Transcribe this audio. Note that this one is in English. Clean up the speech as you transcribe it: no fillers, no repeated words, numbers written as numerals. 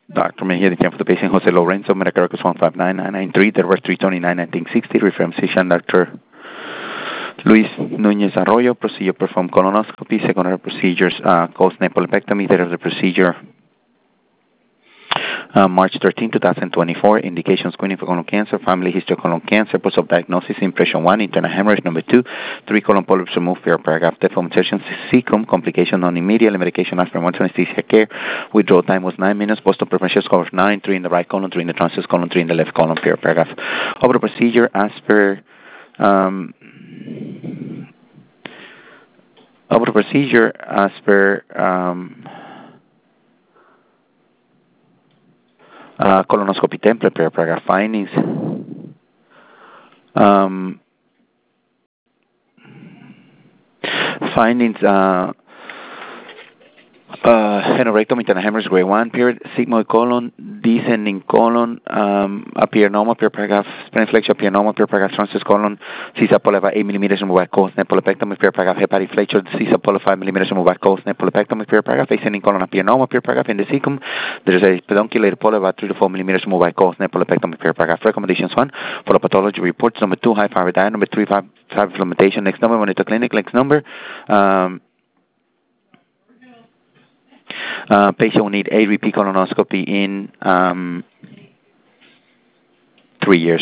Dr. Mejia, the for the patient, Jose Lorenzo, Medicare records 159993, date of birth 3/29/1960, reference physician, Dr. Luis Nunez Arroyo, procedure performed colonoscopy, secondary procedures, colon-nephrolipectomy, date of the procedure, March 13, 2024, indication screening for colon cancer, family history of colon cancer, post of diagnosis, impression 1, internal hemorrhage, number 2, 3 colon polyps removed, paragraph, deformation, cecum, complication non-immediate, medication aspirin, anesthesia care, withdrawal time was 9 minutes, post-op preferential score of 9, 3 in the right colon, 3 in the transverse colon, 3 in the left colon, paragraph. Over the procedure, as per, colonoscopy template, paragraph findings. Findings, henorectomy, internal hemorrhage, grade 1, period, sigmoid colon, descending colon, appear normal, paragraph, spleniflexion, appear normal, paragraph, transverse colon, CISA polyp 8 millimeters removed by colon-nephrolipectomy, paragraph, hepatic flexure, CISA polyp 5 millimeters removed by colon-nephrolipectomy, paragraph, ascending colon, appear normal, paragraph, in the cecum, there is a pedunculated polyp about 3 to 4 millimeters removed by colon-nephrolipectomy, paragraph. Recommendations 1, for the pathology reports, number 2, high thyroid diet, number 3, five implementation, next number, monitor clinic, next number, patient will need a repeat colonoscopy in 3 years.